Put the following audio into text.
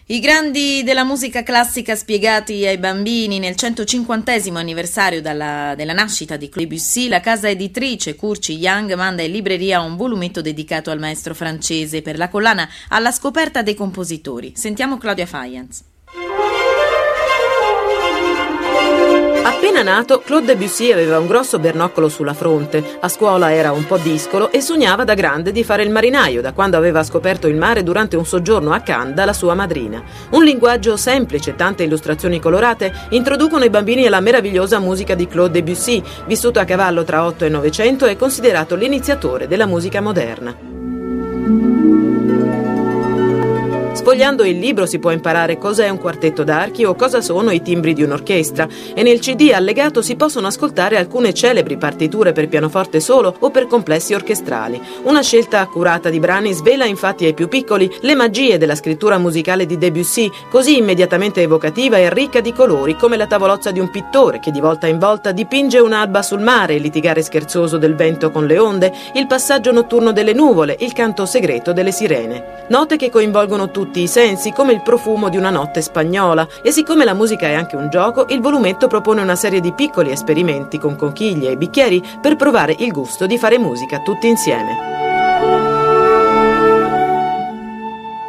I grandi della musica classica spiegati ai bambini nel 150° anniversario della nascita di Claude Debussy, la casa editrice Curci Young manda in libreria un volumetto dedicato al maestro francese per la collana Alla scoperta dei compositori. Sentiamo Claudia Faians. Appena nato, Claude Debussy aveva un grosso bernoccolo sulla fronte, a scuola era un po' discolo e sognava da grande di fare il marinaio da quando aveva scoperto il mare durante un soggiorno a Cannes dalla sua madrina. Un linguaggio semplice e tante illustrazioni colorate introducono i bambini alla meravigliosa musica di Claude Debussy, vissuto a cavallo tra 8 e 900 e considerato l'iniziatore della musica moderna. Sfogliando il libro si può imparare cosa è un quartetto d'archi o cosa sono i timbri di un'orchestra e nel CD allegato si possono ascoltare alcune celebri partiture per pianoforte solo o per complessi orchestrali. Una scelta accurata di brani svela infatti ai più piccoli le magie della scrittura musicale di Debussy, così immediatamente evocativa e ricca di colori come la tavolozza di un pittore che di volta in volta dipinge un'alba sul mare, il litigare scherzoso del vento con le onde, il passaggio notturno delle nuvole, il canto segreto delle sirene. Note che coinvolgono tutti i sensi come il profumo di una notte spagnola e siccome la musica è anche un gioco, il volumetto propone una serie di piccoli esperimenti con conchiglie e bicchieri per provare il gusto di fare musica tutti insieme.